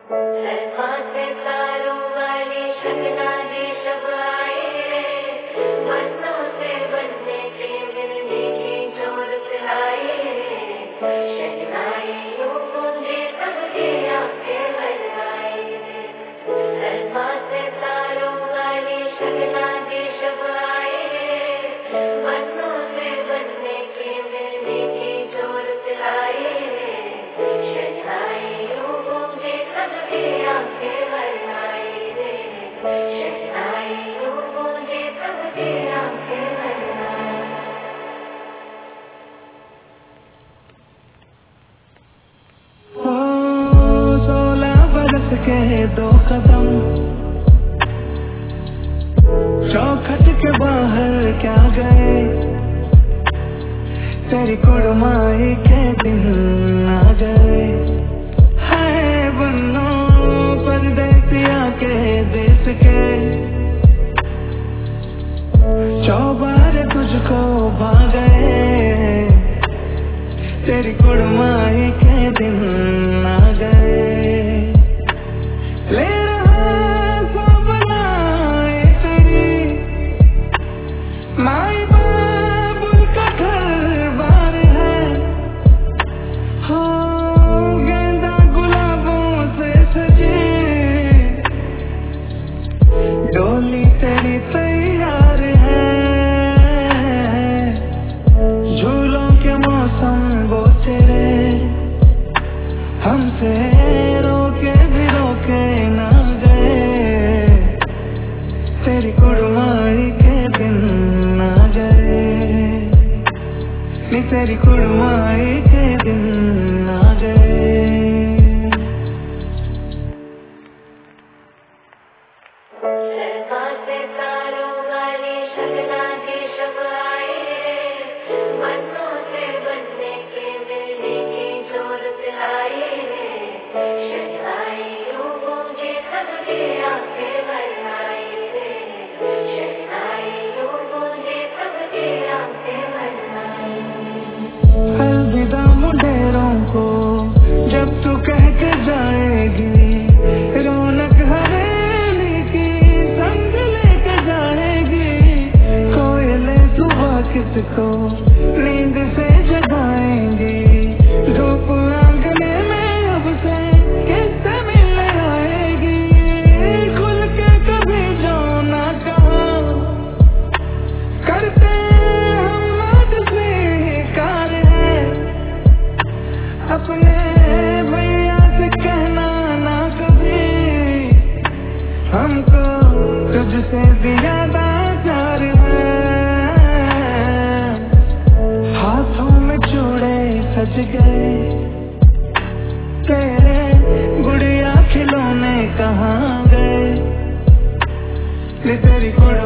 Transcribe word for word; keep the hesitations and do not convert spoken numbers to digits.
के दो कदम चौखट के बाहर क्या गए, तेरी कुड़माई के दिन आ गए। है बन्नो परदेसिया के देश के, चौबार तुझको भा गए, तेरी कुड़माई के दिन आ गए। ले रहा सपना तेरी माई बाबुल का घर बार है, हो गेंदा गुलाबों से सजी डोली तेरी तैयार है। झूलों के मौसम वो तेरे हमसे रोके भी रोके ना गए, तेरी कुड़माई के दिन आ गए, नी तेरी कुड़माई के दिन आ गए। अलविदा मुंडेरों को जब तू कह के जाएगी, रौनक हवेली की संग लेके जाएगी। कोयले सुबह किसको नींद से जगाएंगी, धूप आंगने में अब से किससे मिलने आएगी। खुल के कभी जो ना कहा करते हम आज स्वीकार है, अपने भैया से कहना ना कभी, हमको तुझसे भी ज्यादा प्यार है। हाथों में चूड़े सज गए, तेरे गुड़िया खिलौने कहाँ गए, तेरी